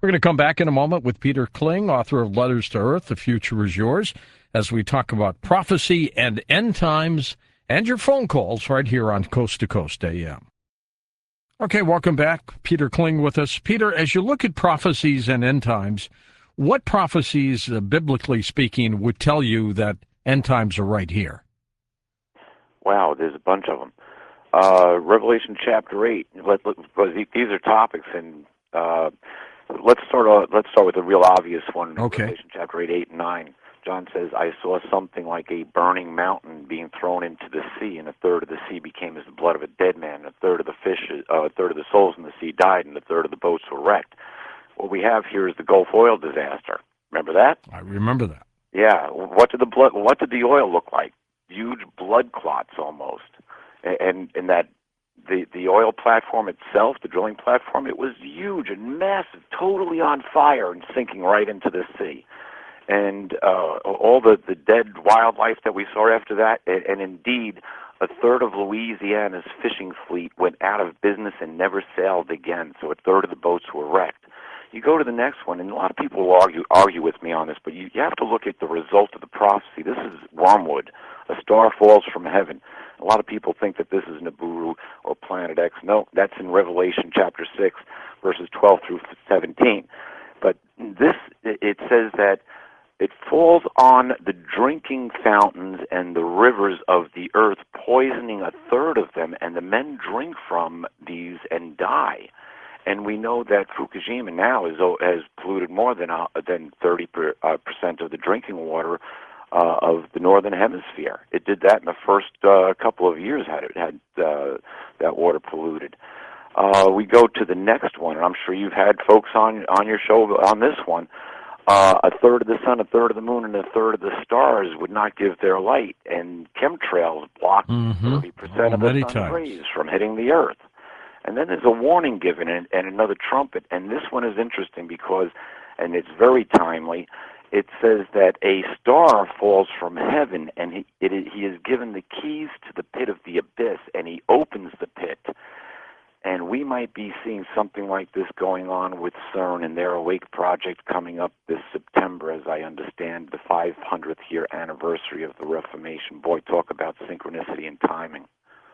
We're going to come back in a moment with Peter Kling, author of Letters to Earth, The Future is Yours, as we talk about prophecy and end times and your phone calls right here on Coast to Coast AM. Okay, welcome back. Peter Kling with us. Peter, as you look at prophecies and end times, what prophecies, biblically speaking, would tell you that end times are right here? Wow, there's a bunch of them. Revelation chapter 8, because these are topics, and let's start with the real obvious one. Okay. Revelation chapter 8, 8, and 9. John says, I saw something like a burning mountain being thrown into the sea, and a third of the sea became as the blood of a dead man, and a third of the souls in the sea died, and a third of the boats were wrecked. What we have here is the Gulf oil disaster. Remember that? I remember that. Yeah. What did the oil look like? Huge blood clots almost. And that the oil platform itself, the drilling platform, it was huge and massive, totally on fire and sinking right into the sea. And all the dead wildlife that we saw after that, and indeed, a third of Louisiana's fishing fleet went out of business and never sailed again, so a third of the boats were wrecked. You go to the next one, and a lot of people will argue with me on this, but you have to look at the result of the prophecy. This is Wormwood. A star falls from heaven. A lot of people think that this is Nibiru or Planet X. No, that's in Revelation chapter 6, verses 12 through 17. But it says that it falls on the drinking fountains and the rivers of the earth, poisoning a third of them, and the men drink from these and die. And we know that Fukushima now has polluted more than 30% of the drinking water of the northern hemisphere. It did that in the first couple of years. Had that water polluted. We go to the next one, and I'm sure you've had folks on your show on this one. A third of the sun, a third of the moon, and a third of the stars would not give their light, and chemtrails block 30% of the sun's rays from hitting the earth. And then there's a warning given and another trumpet, and this one is interesting because, and it's very timely, it says that a star falls from heaven, and he is given the keys to the pit of the abyss, and he opens the pit. And we might be seeing something like this going on with CERN and their Awake project coming up this September, as I understand, the 500th year anniversary of the Reformation. Boy, talk about synchronicity and timing.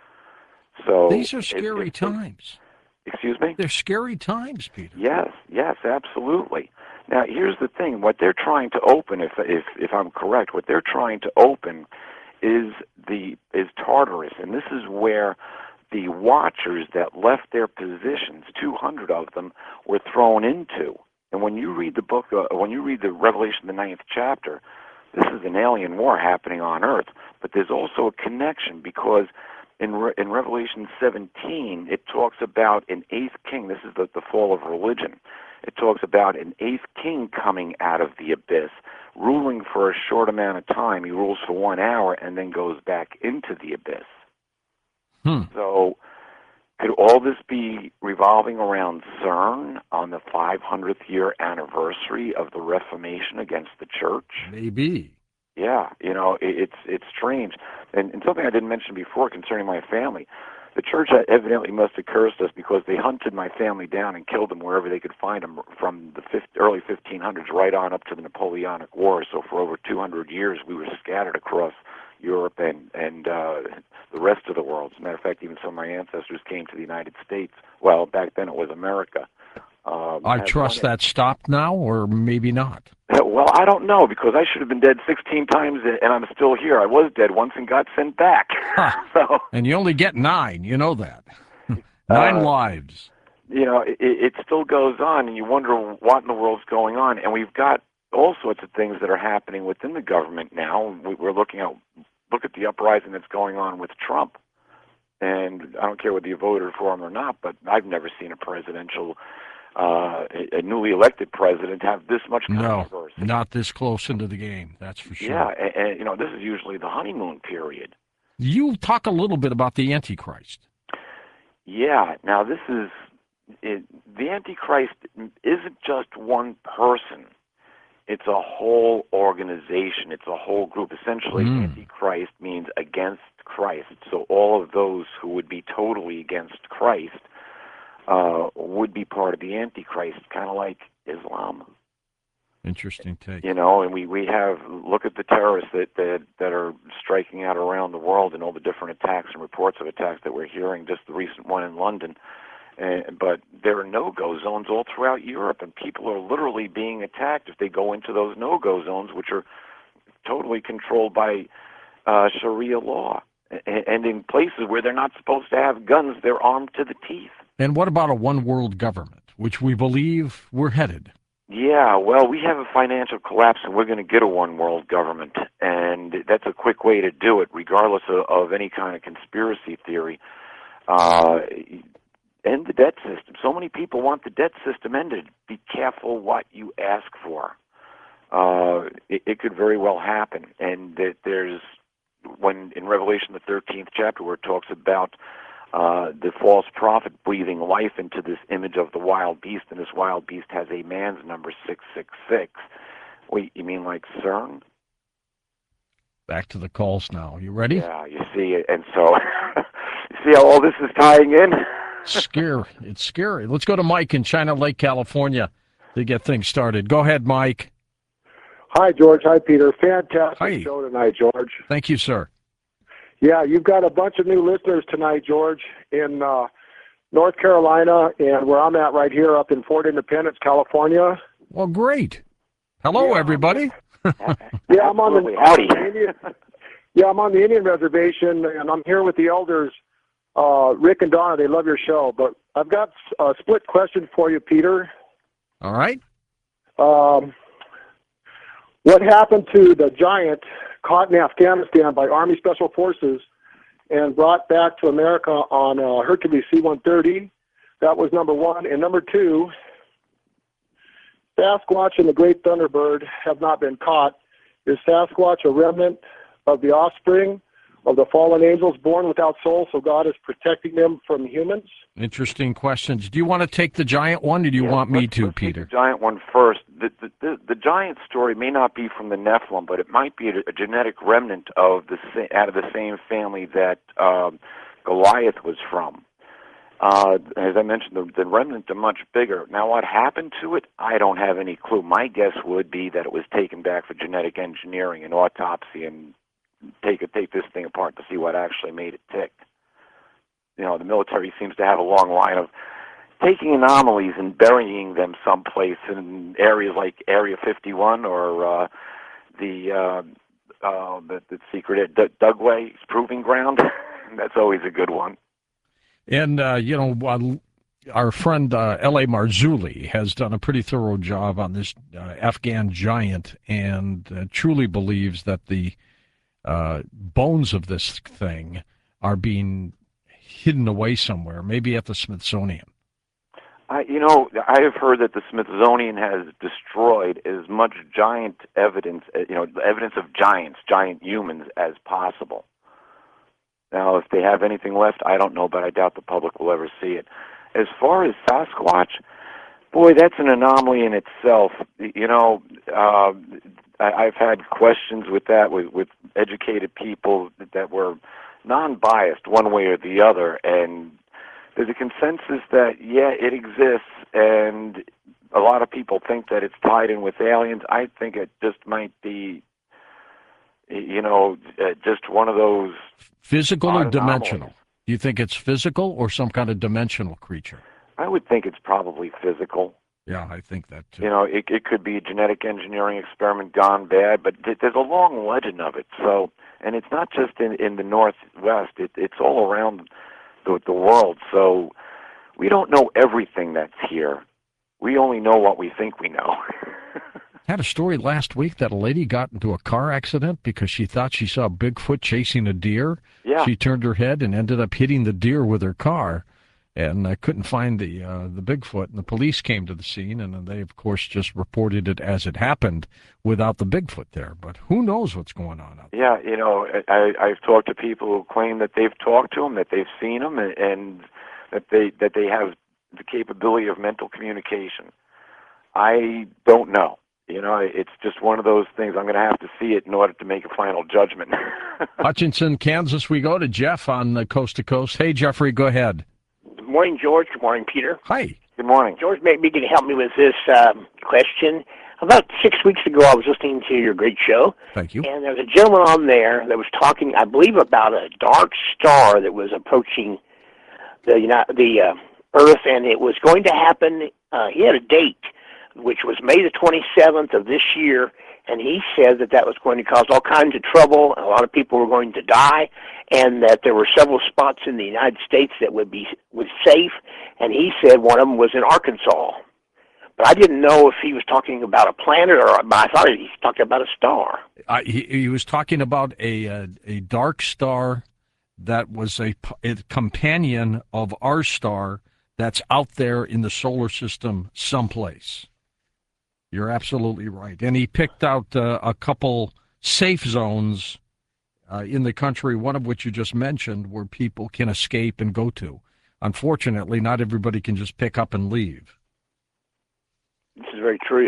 So these are scary times. Excuse me? They're scary times, Peter. Yes, absolutely. Now, here's the thing. What they're trying to open, if I'm correct, what they're trying to open is Tartarus, and this is where the watchers that left their positions, 200 of them, were thrown into. And when you read the book, when you read the Revelation, the 9th chapter, this is an alien war happening on Earth. But there's also a connection because in Revelation 17, it talks about an eighth king. This is the fall of religion. It talks about an eighth king coming out of the abyss, ruling for a short amount of time. He rules for 1 hour and then goes back into the abyss. So could all this be revolving around CERN on the 500th year anniversary of the Reformation against the church? Maybe. Yeah, it's strange. And something I didn't mention before concerning my family, the church evidently must have cursed us because they hunted my family down and killed them wherever they could find them from the early 1500s right on up to the Napoleonic Wars. So for over 200 years, we were scattered across Europe and the rest of the world. As a matter of fact, even some of my ancestors came to the United States. Well, back then it was America. I trust that stopped now, or maybe not. Well, I don't know, because I should have been dead 16 times, and I'm still here. I was dead once and got sent back. So, and you only get 9, you know that. 9 lives. It still goes on, and you wonder what in the world's going on. And we've got all sorts of things that are happening within the government now. We're look at the uprising that's going on with Trump. And I don't care whether you voted for him or not, but I've never seen a newly elected president have this much controversy. No, not this close into the game, that's for sure. Yeah, and this is usually the honeymoon period. You talk a little bit about the Antichrist. Yeah, now this is, the Antichrist isn't just one person. It's a whole organization. It's a whole group. Essentially, Antichrist means against Christ. So all of those who would be totally against Christ would be part of the Antichrist, kind of like Islam. Interesting take. You know, and we have, look at the terrorists that are striking out around the world and all the different attacks and reports of attacks that we're hearing, just the recent one in London. But there are no-go zones all throughout Europe, and people are literally being attacked if they go into those no-go zones, which are totally controlled by Sharia law. And in places where they're not supposed to have guns, they're armed to the teeth. And what about a one-world government, which we believe we're headed? Yeah, well, we have a financial collapse, and we're going to get a one-world government, and that's a quick way to do it, regardless of any kind of conspiracy theory. End the debt system. So many people want the debt system ended. Be careful what you ask for. It could very well happen, and that there's, when in Revelation the 13th chapter, where it talks about the false prophet breathing life into this image of the wild beast, and this wild beast has a man's number 666. Wait, you mean like CERN? Back to the calls now. You ready? Yeah, you see it. And so, you see how all this is tying in? Scary. It's scary. Let's go to Mike in China Lake, California to get things started. Go ahead, Mike. Hi, George. Hi, Peter. Fantastic Hi. show tonight, George. Thank you, sir. Yeah, you've got a bunch of new listeners tonight, George, in North Carolina, and where I'm at right here up in Fort Independence, California. Well, great. Hello, everybody. Yeah, I'm on the Howdy. Indian, yeah, I'm on the Indian reservation, and I'm here with the elders, Rick and Donna. They love your show, but I've got a split question for you, Peter. All right. What happened to the giant caught in Afghanistan by Army Special Forces and brought back to America on Hercules C-130? That was number one. And number two, Sasquatch and the Great Thunderbird have not been caught. Is Sasquatch a remnant of the offspring of the fallen angels born without soul, so God is protecting them from humans? Interesting questions. Do you want to take the giant one, or do you want me to, let's Peter? take the giant one first. The giant story may not be from the Nephilim, but it might be a genetic remnant of out of the same family that Goliath was from. As I mentioned, the remnants are much bigger. Now, what happened to it, I don't have any clue. My guess would be that it was taken back for genetic engineering and autopsy and take this thing apart to see what actually made it tick. You know, the military seems to have a long line of taking anomalies and burying them someplace in areas like Area 51 or the secret Dugway Proving Ground. That's always a good one. And, our friend L.A. Marzulli has done a pretty thorough job on this Afghan giant and truly believes that the bones of this thing are being hidden away somewhere, maybe at the Smithsonian. I have heard that the Smithsonian has destroyed as much giant evidence, evidence of giants, giant humans, as possible. Now, if they have anything left, I don't know, but I doubt the public will ever see it. As far as Sasquatch, boy, that's an anomaly in itself. I've had questions with that, with educated people that were non-biased one way or the other, and there's a consensus that, yeah, it exists, and a lot of people think that it's tied in with aliens. I think it just might be, just one of those... Physical or dimensional? Do you think it's physical or some kind of dimensional creature? I would think it's probably physical. Yeah, I think that too. It could be a genetic engineering experiment gone bad, but there's a long legend of it. So, and it's not just in the Northwest; it's all around the world. So, we don't know everything that's here. We only know what we think we know. Had a story last week that a lady got into a car accident because she thought she saw Bigfoot chasing a deer. Yeah. She turned her head and ended up hitting the deer with her car, and couldn't find the Bigfoot. And the police came to the scene, and they, of course, just reported it as it happened without the Bigfoot there. But who knows what's going on out there? Yeah, I've talked to people who claim that they've talked to him, that they've seen him, and that they have the capability of mental communication. I don't know. It's just one of those things. I'm going to have to see it in order to make a final judgment. Hutchinson, Kansas, we go to Jeff on the Coast to Coast. Hey, Jeffrey, go ahead. Good morning, George. Good morning, Peter. Hi. Good morning. George, maybe you can help me with this question. About 6 weeks ago, I was listening to your great show. Thank you. And there was a gentleman on there that was talking, I believe, about a dark star that was approaching the Earth, and it was going to happen. He had a date, which was May the 27th of this year, and he said that was going to cause all kinds of trouble, and a lot of people were going to die, and that there were several spots in the United States that was safe, and he said one of them was in Arkansas. But I didn't know if he was talking about a planet, but I thought he was talking about a star. He was talking about a dark star that was a companion of our star that's out there in the solar system someplace. You're absolutely right. And he picked out a couple safe zones in the country, one of which you just mentioned, where people can escape and go to. Unfortunately, not everybody can just pick up and leave. This is very true.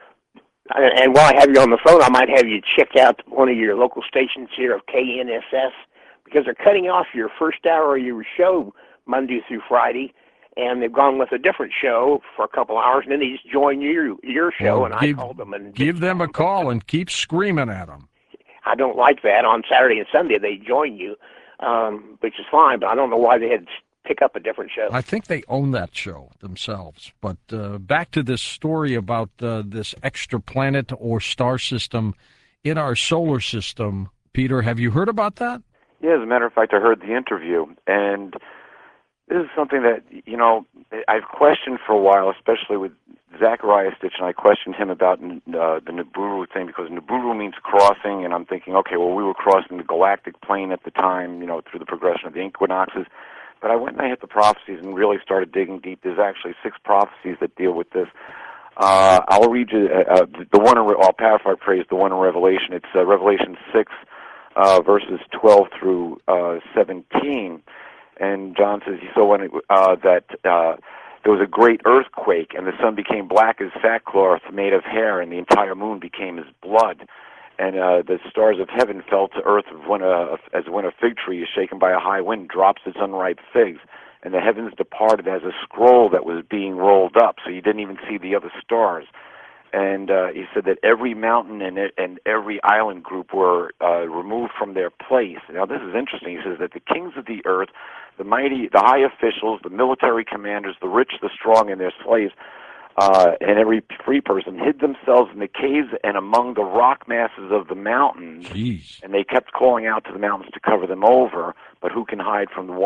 And while I have you on the phone, I might have you check out one of your local stations here of KNSS, because they're cutting off your first hour of your show Monday through Friday, and they've gone with a different show for a couple hours, and then they just join your show, and I called them. And give them a call and keep screaming at them. I don't like that. On Saturday and Sunday, they join you, which is fine, but I don't know why they had to pick up a different show. I think they own that show themselves. But back to this story about this extra planet or star system in our solar system. Peter, have you heard about that? Yeah, as a matter of fact, I heard the interview, and this is something that, I've questioned for a while, especially with Zachariah Stitch, and I questioned him about the Nibiru thing, because Nibiru means crossing, and I'm thinking, okay, well, we were crossing the galactic plane at the time, through the progression of the equinoxes. But I went and I hit the prophecies and really started digging deep. There's actually 6 prophecies that deal with this. I'll read you I'll paraphrase the one in Revelation. It's Revelation 6, verses 12 through 17. And John says he saw that there was a great earthquake, and the sun became black as sackcloth made of hair, and the entire moon became as blood. And the stars of heaven fell to earth as when a fig tree is shaken by a high wind drops its unripe figs. And the heavens departed as a scroll that was being rolled up, so you didn't even see the other stars. And he said that every mountain and every island group were removed from their place. Now, this is interesting. He says that the kings of the earth, the mighty, the high officials, the military commanders, the rich, the strong, and their slaves, and every free person hid themselves in the caves and among the rock masses of the mountains. Jeez. And they kept calling out to the mountains to cover them over. But who can hide from the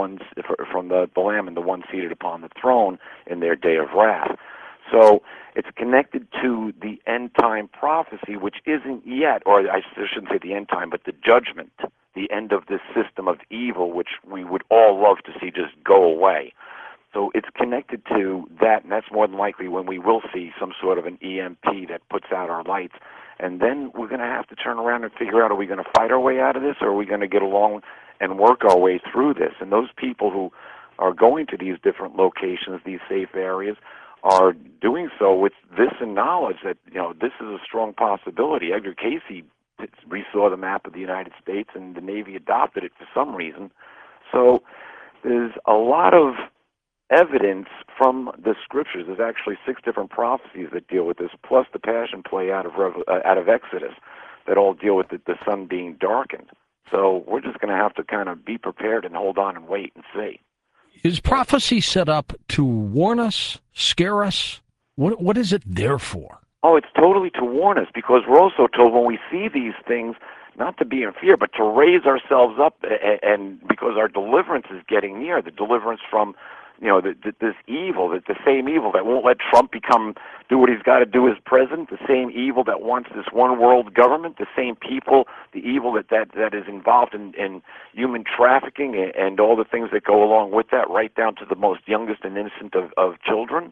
Lamb and the one seated upon the throne in their day of wrath? So it's connected to the end time prophecy, which isn't yet, or I shouldn't say the end time, but the judgment, the end of this system of evil, which we would all love to see just go away. So it's connected to that, and that's more than likely when we will see some sort of an EMP that puts out our lights. And then we're going to have to turn around and figure out, are we going to fight our way out of this, or are we going to get along and work our way through this? And those people who are going to these different locations, these safe areas, are doing so with this in knowledge that, this is a strong possibility. Edgar Casey resaw the map of the United States, and the Navy adopted it for some reason. So there's a lot of evidence from the scriptures. There's actually 6 different prophecies that deal with this, plus the passion play out of Exodus that all deal with the sun being darkened. So we're just going to have to kind of be prepared and hold on and wait and see. Is prophecy set up to warn us, scare us? What is it there for? Oh, it's totally to warn us, because we're also told when we see these things not to be in fear, but to raise ourselves up, and because our deliverance is getting near, the deliverance from this evil, the same evil that won't let Trump do what he's got to do as president, the same evil that wants this one world government, the same people, the evil that is involved in human trafficking and all the things that go along with that, right down to the most youngest and innocent of children.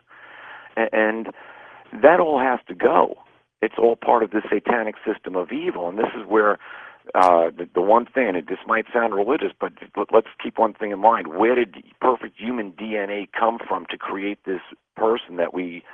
And that all has to go. It's all part of the satanic system of evil, and this is where the one thing, and this might sound religious, but let's keep one thing in mind. Where did perfect human DNA come from to create this person that we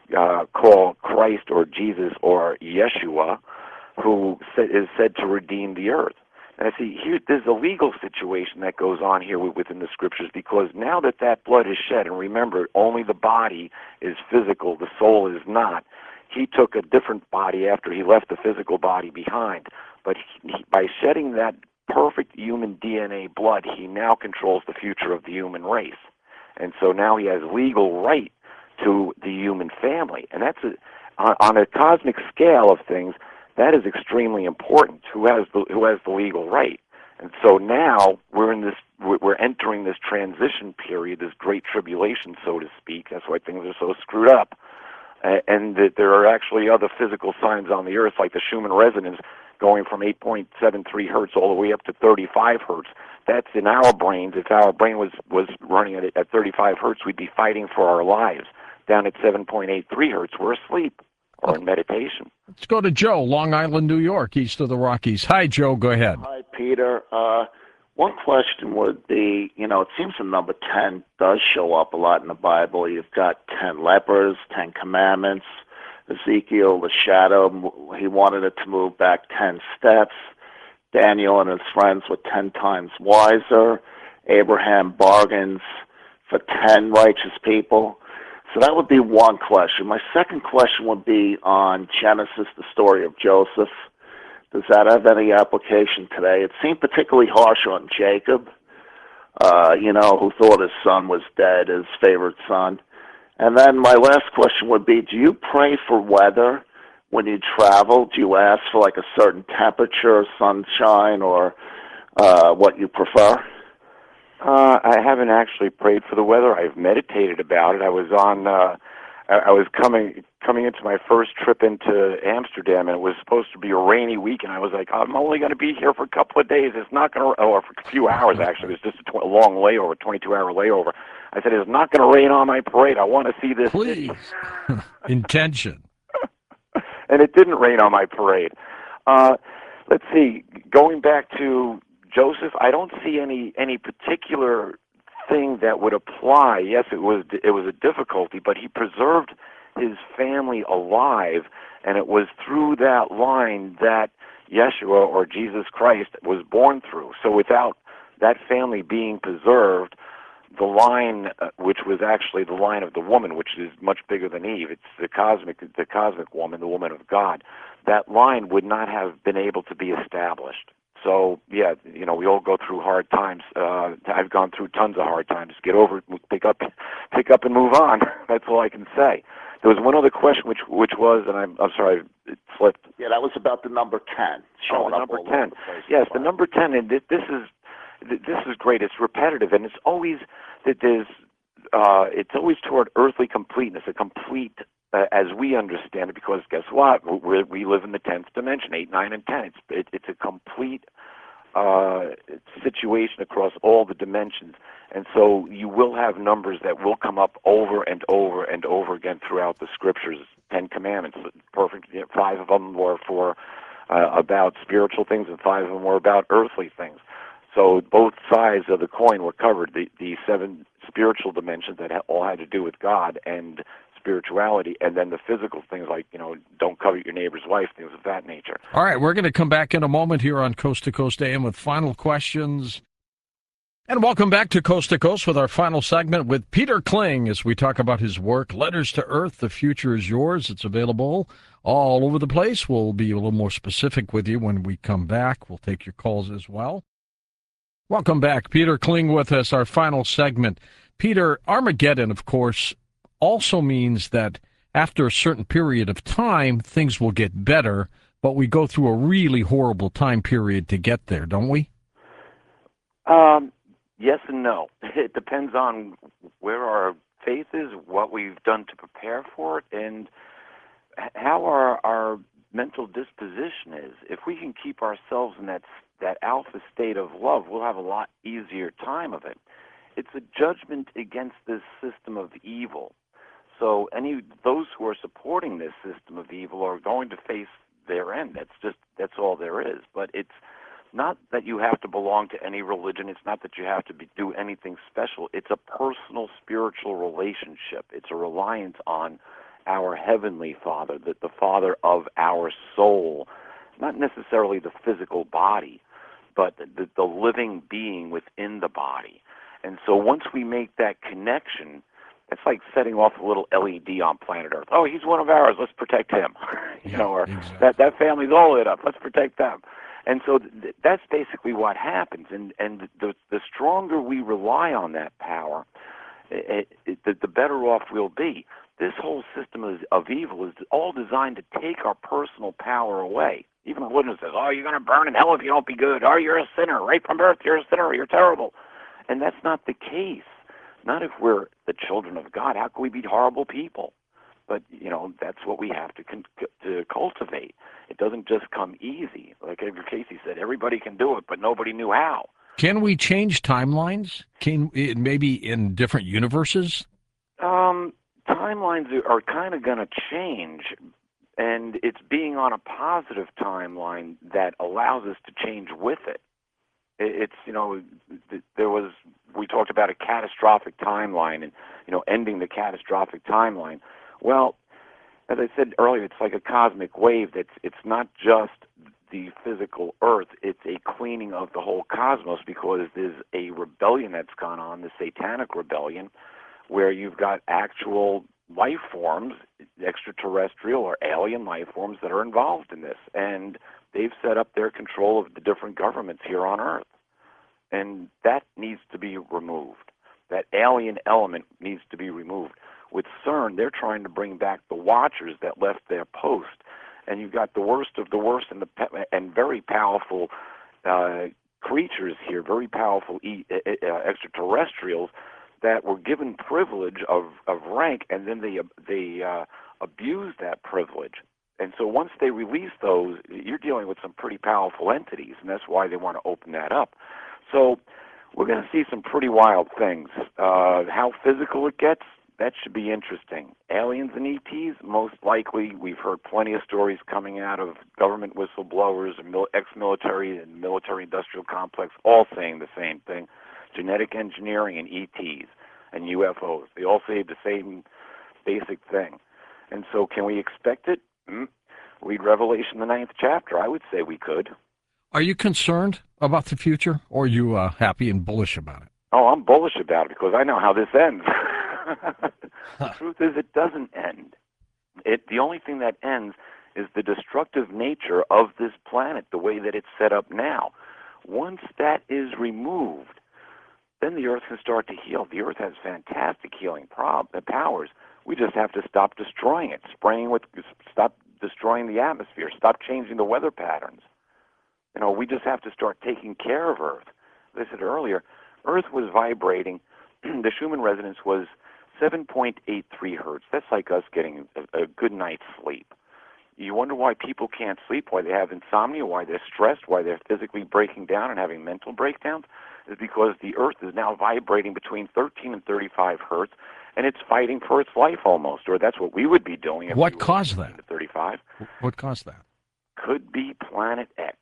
call Christ or Jesus or Yeshua, who is said to redeem the earth? And I see here, there's a legal situation that goes on here within the scriptures, because now that that blood is shed, and remember, only the body is physical, the soul is not. He took a different body after he left the physical body behind. But by shedding that perfect human DNA blood, he now controls the future of the human race. And so now he has legal right to the human family. And that's on a cosmic scale of things, that is extremely important. Who has the legal right? And so now we're entering this transition period, this great tribulation, so to speak. That's why things are so screwed up. And that there are actually other physical signs on the earth, like the Schumann resonance, going from 8.73 hertz all the way up to 35 hertz. That's in our brains. If our brain was running at 35 hertz, we'd be fighting for our lives. Down at 7.83 hertz, we're asleep or in meditation. Let's go to Joe, Long Island, New York, east of the Rockies. Hi, Joe. Go ahead. Hi, Peter. One question would be, it seems the number 10 does show up a lot in the Bible. You've got 10 lepers, 10 commandments, Ezekiel, the shadow, he wanted it to move back 10 steps. Daniel and his friends were 10 times wiser. Abraham bargains for 10 righteous people. So that would be one question. My second question would be on Genesis, the story of Joseph. Does that have any application today? It seemed particularly harsh on Jacob, who thought his son was dead, his favorite son. And then my last question would be, do you pray for weather when you travel? Do you ask for like a certain temperature, sunshine, or what you prefer? I haven't actually prayed for the weather. I've meditated about it. I was coming into my first trip into Amsterdam, and it was supposed to be a rainy week, and I was like, I'm only going to be here for a couple of days. It's not going to, or for a few hours, actually. It was just a long layover, 22-hour layover. I said, it's not going to rain on my parade. I want to see this. Please. Intention. And it didn't rain on my parade. Let's see. Going back to Joseph, I don't see any particular thing that would apply. Yes, it was a difficulty, but he preserved his family alive, and it was through that line that Yeshua, or Jesus Christ, was born through. So without that family being preserved, the line, which was actually the line of the woman, which is much bigger than Eve, it's the cosmic woman, the woman of God, that line would not have been able to be established. So, yeah, we all go through hard times. I've gone through tons of hard times. Get over it, pick up and move on. That's all I can say. There was one other question, which was, and I'm sorry, it slipped. Yeah, that was about the number 10. Showing up number 10. Yes, the number 10, and this is great. It's repetitive, and it's always that it's always toward earthly completeness, a complete as we understand it, because guess what? We live in the 10th dimension, 8, 9, and 10. It's a complete situation across all the dimensions. And so you will have numbers that will come up over and over and over again throughout the scriptures. 10 commandments, perfect. 5 of them were for about spiritual things, and 5 of them were about earthly things. So both sides of the coin were covered. The 7 spiritual dimensions that all had to do with God and spirituality, and then the physical things like, don't covet your neighbor's wife, things of that nature. All right, we're going to come back in a moment here on Coast to Coast AM with final questions. And welcome back to Coast with our final segment with Peter Kling as we talk about his work, Letters to Earth, The Future is Yours. It's available all over the place. We'll be a little more specific with you when we come back. We'll take your calls as well. Welcome back. Peter Kling with us, our final segment. Peter, Armageddon, of course, also means that after a certain period of time, things will get better, but we go through a really horrible time period to get there, don't we? Yes and no. It depends on where our faith is, what we've done to prepare for it, and how our mental disposition is. If we can keep ourselves in that alpha state of love, we'll have a lot easier time of it. It's a judgment against this system of evil. So those who are supporting this system of evil are going to face their end. That's all there is. But it's not that you have to belong to any religion. It's not that you have to do anything special. It's a personal spiritual relationship. It's a reliance on our Heavenly Father, the Father of our soul, not necessarily the physical body. but the living being within the body. And so once we make that connection, it's like setting off a little LED on planet Earth. Oh, he's one of ours. Let's protect him. Or exactly. that family's all lit up. Let's protect them. And so that's basically what happens. And the stronger we rely on that power, the better off we'll be. This whole system of evil is all designed to take our personal power away. Even religion says, oh, you're going to burn in hell if you don't be good. Oh, you're a sinner. Right from birth, you're a sinner. You're terrible. And that's not the case. Not if we're the children of God. How can we be horrible people? But, that's what we have to cultivate. It doesn't just come easy. Like Edgar Casey said, everybody can do it, but nobody knew how. Can we change timelines? Can it maybe in different universes? Timelines are kind of going to change, and it's being on a positive timeline that allows us to change with it. It's, we talked about a catastrophic timeline and, ending the catastrophic timeline. Well, as I said earlier, it's like a cosmic wave. It's not just the physical Earth. It's a cleaning of the whole cosmos, because there's a rebellion that's gone on, the satanic rebellion, where you've got actual life forms, extraterrestrial or alien life forms, that are involved in this. And they've set up their control of the different governments here on Earth. And that needs to be removed. That alien element needs to be removed. With CERN, they're trying to bring back the Watchers that left their post. And you've got the worst of the worst and very powerful creatures here, very powerful extraterrestrials that were given privilege of rank, and then they abused that privilege. And so once they release those, you're dealing with some pretty powerful entities, and that's why they want to open that up. So we're going to see some pretty wild things. How physical it gets, that should be interesting. Aliens and ETs, most likely. We've heard plenty of stories coming out of government whistleblowers and ex-military and military-industrial complex, all saying the same thing. Genetic engineering and ETs and UFOs. They all say the same basic thing. And so can we expect it? Read Revelation, the 9th chapter. I would say we could. Are you concerned about the future, or are you happy and bullish about it? Oh, I'm bullish about it because I know how this ends. The truth is it doesn't end. The only thing that ends is the destructive nature of this planet, the way that it's set up now. Once that is removed, then the Earth can start to heal. The Earth has fantastic healing powers. We just have to stop destroying it, stop destroying the atmosphere, stop changing the weather patterns. We just have to start taking care of Earth. As I said earlier, Earth was vibrating. The Schumann resonance was 7.83 hertz. That's like us getting a good night's sleep. You wonder why people can't sleep, why they have insomnia, why they're stressed, why they're physically breaking down and having mental breakdowns, is because the Earth is now vibrating between 13 and 35 hertz, and it's fighting for its life almost, or that's what we would be doing. If What we were caused that? 35. What caused that? Could be Planet X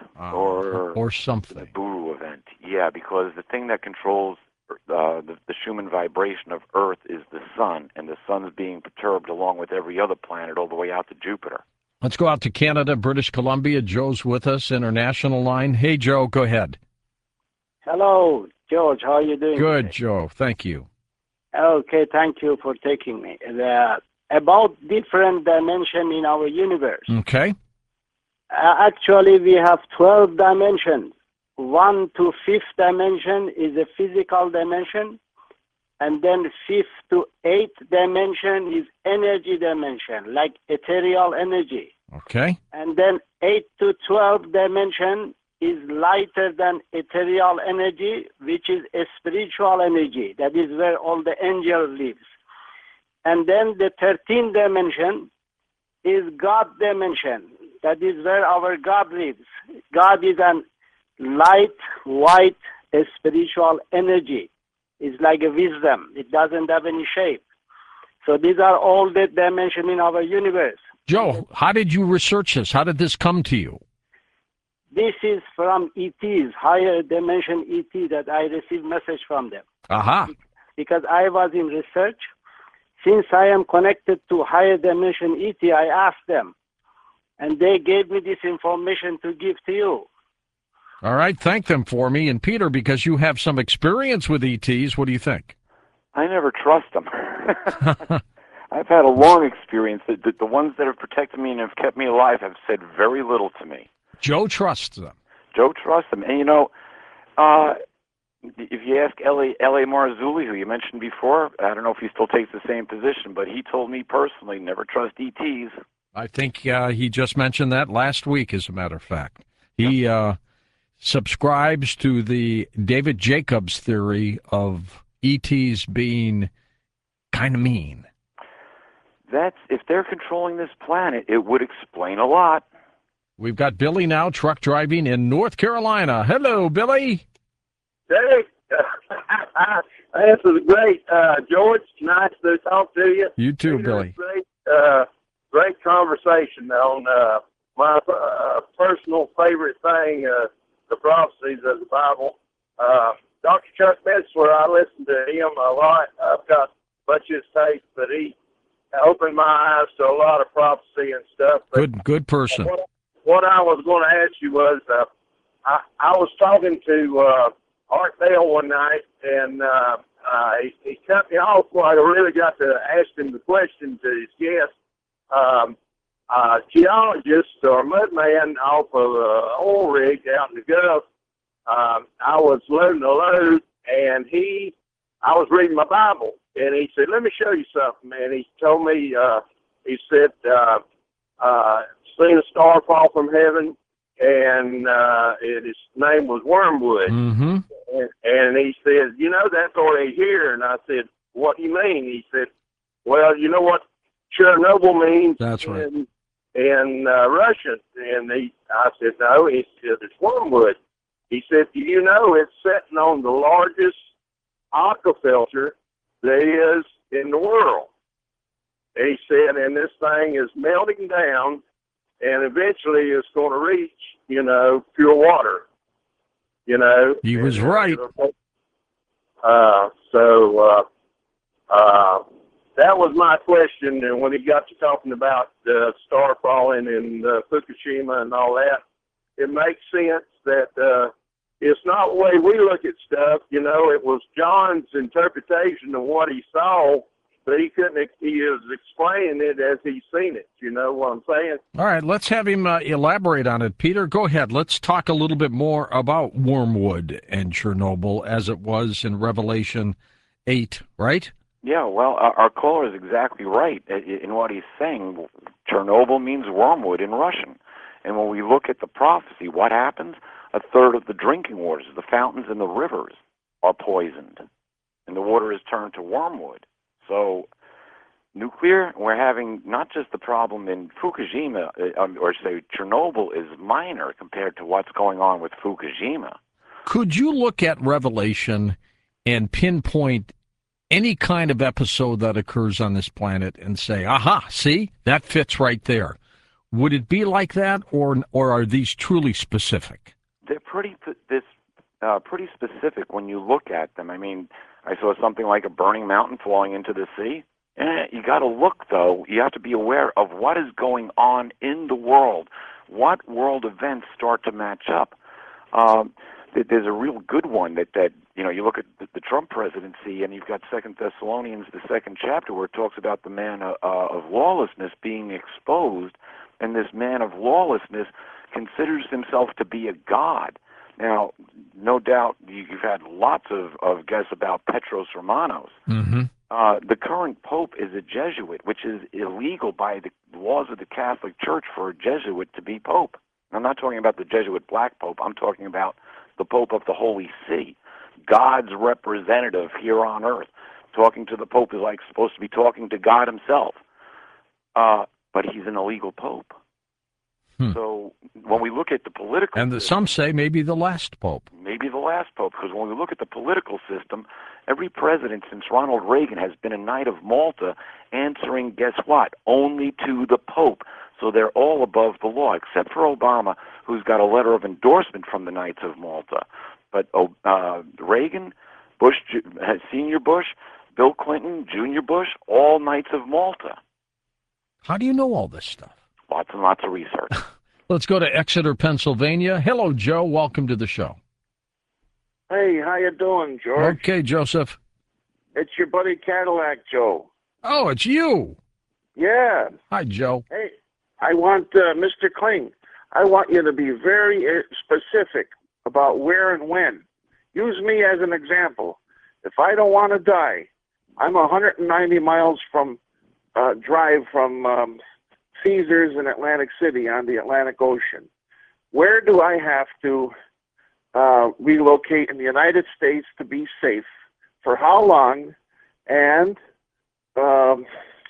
or something. The Buru event. Yeah, because the thing that controls the Schumann vibration of Earth is the sun, and the sun is being perturbed along with every other planet all the way out to Jupiter. Let's go out to Canada, British Columbia. Joe's with us, international line. Hey, Joe, go ahead. Hello, George. How are you doing? Good, today? Joe. Thank you. Okay, thank you for taking me. About different dimension in our universe. Okay. Actually, we have 12 dimensions. 1 to 5th dimension is a physical dimension, and then 5th to 8th dimension is energy dimension, like ethereal energy. Okay. And then 8 to 12 dimension is lighter than ethereal energy, which is a spiritual energy. That is where all the angel lives. And then the 13th dimension is God dimension. That is where our God lives. God is an light, white, spiritual energy. It's like a wisdom. It doesn't have any shape. So these are all the dimensions in our universe. Joe, how did you research this? How did this come to you? This is from ETs, higher dimension ET, that I received message from them. Aha. Because I was in research. Since I am connected to higher dimension ET, I asked them. And they gave me this information to give to you. All right, thank them for me. And Peter, because you have some experience with ETs, what do you think? I never trust them. I've had a long experience. The ones that have protected me and have kept me alive have said very little to me. Joe trusts them. Joe trusts them. And, if you ask L.A. Marzulli, who you mentioned before, I don't know if he still takes the same position, but he told me personally, never trust ETs. I think he just mentioned that last week, as a matter of fact. He subscribes to the David Jacobs theory of ETs being kind of mean. If they're controlling this planet, it would explain a lot. We've got Billy now, truck driving in North Carolina. Hello, Billy. Hey, this is great, George. Nice to talk to you. You too, Billy. Great conversation on my personal favorite thing, the prophecies of the Bible. Dr. Chuck Metzler, I listen to him a lot. I've got a bunch of his tapes, but he opened my eyes to a lot of prophecy and stuff. But good person. What I was going to ask you was, I was talking to Art Bell one night, and he cut me off while I really got to ask him the question to his guest. Geologist or mudman off of an oil rig out in the Gulf. I was loading a load, and I was reading my Bible, and he said, "Let me show you something." And he told me, he said, seen a star fall from heaven, and his name was Wormwood. Mm-hmm. And he said, that's already here. And I said, "What do you mean?" He said, "Well, you know what Chernobyl means?" That's right. In Russian. And I said, "No." He said, "It's Wormwood." He said, "Do you know it's sitting on the largest aquifer there is in the world?" And he said, "And this thing is melting down, and eventually it's going to reach, pure water." He was right. That was my question. And when he got to talking about the star falling in Fukushima and all that, it makes sense that it's not the way we look at stuff. It was John's interpretation of what he saw, but he was explaining it as he's seen it. You know what I'm saying? All right, let's have him elaborate on it. Peter, go ahead. Let's talk a little bit more about Wormwood and Chernobyl as it was in Revelation 8, right? Yeah, well, our caller is exactly right in what he's saying. Chernobyl means wormwood in Russian. And when we look at the prophecy, what happens? A third of the drinking waters, the fountains and the rivers, are poisoned, and the water is turned to wormwood. So nuclear, we're having not just the problem in Fukushima, or say Chernobyl is minor compared to what's going on with Fukushima. Could you look at Revelation and pinpoint any kind of episode that occurs on this planet and say, aha, see, that fits right there? Would it be like that, or are these truly specific? They're pretty specific when you look at them. I mean, I saw something like a burning mountain falling into the sea. You got to look, though. You have to be aware of what is going on in the world. What world events start to match up? There's a real good one that you look at the Trump presidency, and you've got 2 Thessalonians, the 2nd chapter, where it talks about the man of lawlessness being exposed, and this man of lawlessness considers himself to be a god. Now, no doubt you've had lots of guess about Petros Romanos. Mm-hmm. The current pope is a Jesuit, which is illegal by the laws of the Catholic Church for a Jesuit to be pope. I'm not talking about the Jesuit black pope. I'm talking about the Pope of the Holy See, God's representative here on earth. Talking to the Pope is like supposed to be talking to God himself. But he's an illegal pope. So when we look at the political system, some say maybe the last pope. Maybe the last pope, because when we look at the political system, every president since Ronald Reagan has been a Knight of Malta, answering, guess what, only to the Pope. So they're all above the law, except for Obama, who's got a letter of endorsement from the Knights of Malta. But Reagan, Bush, Senior Bush, Bill Clinton, Junior Bush, all Knights of Malta. How do you know all this stuff? Lots and lots of research. Let's go to Exeter, Pennsylvania. Hello, Joe. Welcome to the show. Hey, how you doing, George? Okay, Joseph. It's your buddy Cadillac Joe. Oh, it's you. Yeah. Hi, Joe. Hey, I want Mr. Kling. I want you to be very specific about where and when. Use me as an example. If I don't want to die, I'm 190 miles from drive from Caesars in Atlantic City on the Atlantic Ocean. Where do I have to relocate in the United States to be safe? For how long? And the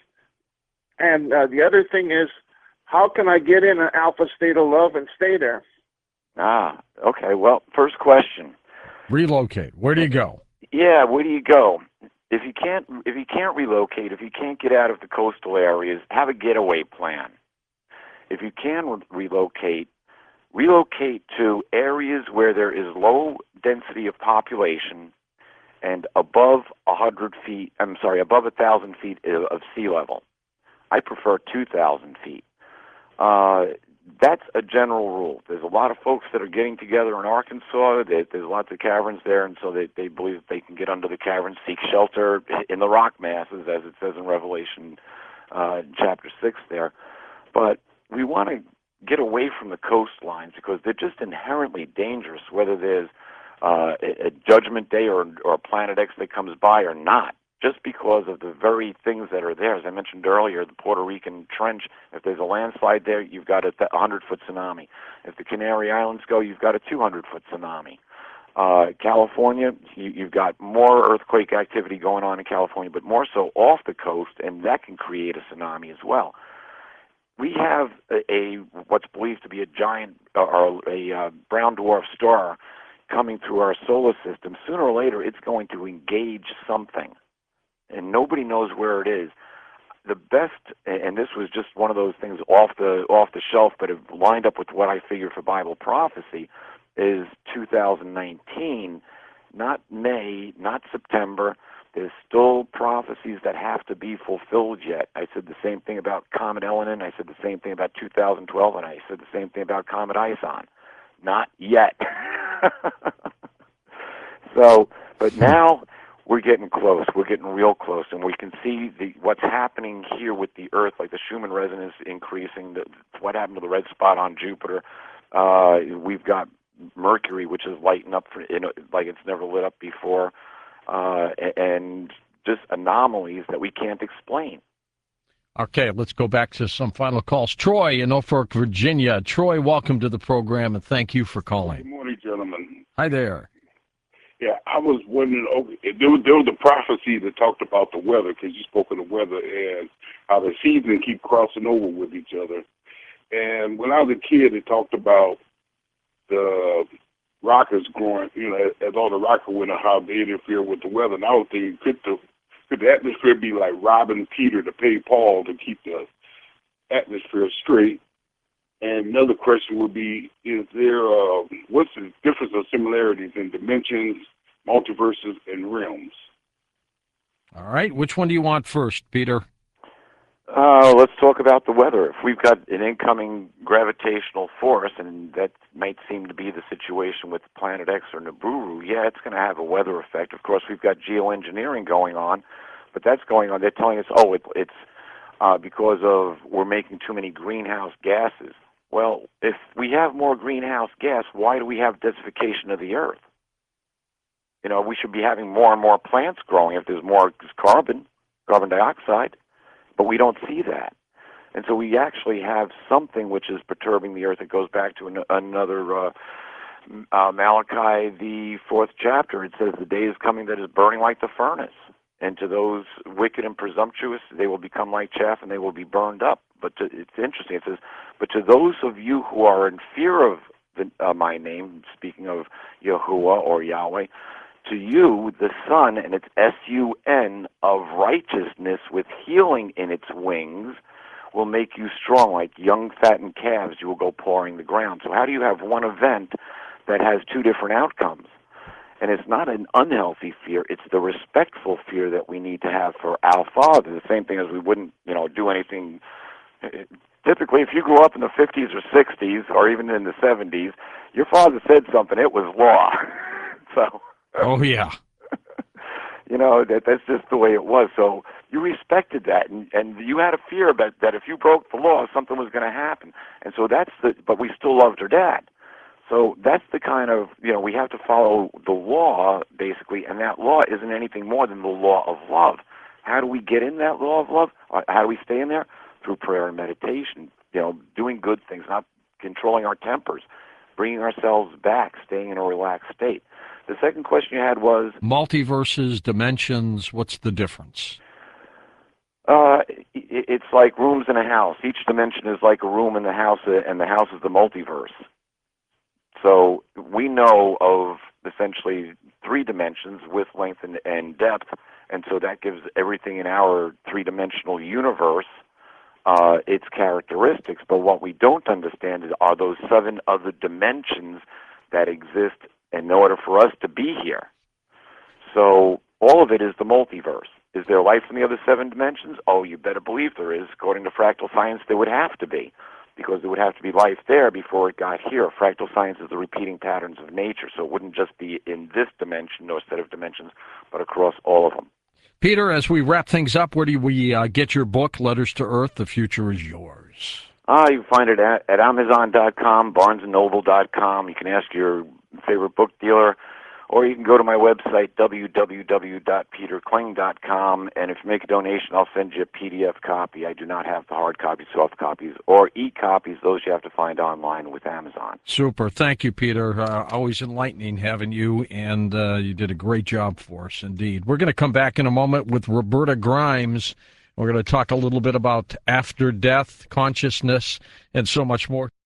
other thing is, how can I get in an alpha state of love and stay there? Okay. Well, first question. Relocate. Where do you go? Yeah, where do you go? If you can't relocate, if you can't get out of the coastal areas, have a getaway plan. If you can relocate to areas where there is low density of population and above 1,000 feet of sea level. I prefer 2,000 feet. That's a general rule. There's a lot of folks that are getting together in Arkansas. There's lots of caverns there, and so they believe that they can get under the caverns, seek shelter in the rock masses, as it says in Revelation chapter 6 there. But we want to get away from the coastlines because they're just inherently dangerous, whether there's a judgment day or a Planet X that comes by or not, just because of the very things that are there. As I mentioned earlier, the Puerto Rican Trench, if there's a landslide there, you've got a 100-foot tsunami. If the Canary Islands go, you've got a 200-foot tsunami. California, you've got more earthquake activity going on in California, but more so off the coast, and that can create a tsunami as well. We have what's believed to be a giant or a brown dwarf star coming through our solar system. Sooner or later, it's going to engage something, and nobody knows where it is. The best, and this was just one of those things off the shelf, but it lined up with what I figured for Bible prophecy, is 2019, not May, not September. There's still prophecies that have to be fulfilled yet. I said the same thing about Comet Elenin. I said the same thing about 2012, and I said the same thing about Comet Ison. Not yet. So, but now we're getting close. We're getting real close, and we can see what's happening here with the Earth, like the Schumann resonance increasing, what happened to the red spot on Jupiter. We've got Mercury, which is lighting up like it's never lit up before, and just anomalies that we can't explain. Okay, let's go back to some final calls. Troy in Norfolk, Virginia. Troy, welcome to the program, and thank you for calling. Good morning, gentlemen. Hi there. Yeah, I was wondering, there was a prophecy that talked about the weather, because you spoke of the weather and how the seasons keep crossing over with each other. And when I was a kid, it talked about the rockets growing, as all the rockets went and how they interfere with the weather. And I was thinking, could the atmosphere be like robbing Peter to pay Paul to keep the atmosphere straight? And another question would be, is there, what's the difference or similarities in dimensions, multiverses, and realms? All right, which one do you want first, Peter? Let's talk about the weather. If we've got an incoming gravitational force, and that might seem to be the situation with Planet X or Nibiru, yeah, it's going to have a weather effect. Of course, we've got geoengineering going on, but that's going on. They're telling us, it's because of we're making too many greenhouse gases. Well, if we have more greenhouse gas, why do we have desertification of the earth? We should be having more and more plants growing if there's more carbon dioxide, but we don't see that. And so we actually have something which is perturbing the earth. It goes back to another Malachi, the 4th chapter. It says, the day is coming that is burning like the furnace. And to those wicked and presumptuous, they will become like chaff and they will be burned up. But it's interesting. It says, but to those of you who are in fear of my name, speaking of Yahuwah or Yahweh, to you the sun, and it's S-U-N, of righteousness with healing in its wings, will make you strong like young fattened calves. You will go pawing the ground. So how do you have one event that has two different outcomes? And it's not an unhealthy fear. It's the respectful fear that we need to have for our Father. The same thing as we wouldn't, do anything typically, if you grew up in the 50s or 60s, or even in the 70s, your father said something, it was law. So, Oh, yeah. you know, that's just the way it was. So you respected that, and you had a fear about that if you broke the law, something was going to happen. And so but we still loved her dad. So that's the kind of, we have to follow the law, basically, and that law isn't anything more than the law of love. How do we get in that law of love? How do we stay in there? Through prayer and meditation, doing good things, not controlling our tempers, bringing ourselves back, staying in a relaxed state. The second question you had was? Multiverses, dimensions, what's the difference? It's like rooms in a house. Each dimension is like a room in the house, and the house is the multiverse. So we know of essentially 3 dimensions, width, length, and depth, and so that gives everything in our 3-dimensional universe its characteristics. But what we don't understand are those 7 other dimensions that exist in order for us to be here. So all of it is the multiverse. Is there life in the other 7 dimensions? Oh, you better believe there is. According to fractal science, there would have to be, because there would have to be life there before it got here. Fractal science is the repeating patterns of nature, so it wouldn't just be in this dimension or set of dimensions, but across all of them. Peter, as we wrap things up, where do we get your book, Letters to Earth? The Future is Yours. You can find it at Amazon.com, BarnesandNoble.com. You can ask your favorite book dealer, or you can go to my website, www.peterkling.com, and if you make a donation, I'll send you a PDF copy. I do not have the hard copies, soft copies, or e-copies. Those you have to find online with Amazon. Super. Thank you, Peter. Always enlightening having you, and you did a great job for us, indeed. We're going to come back in a moment with Roberta Grimes. We're going to talk a little bit about after death, consciousness, and so much more.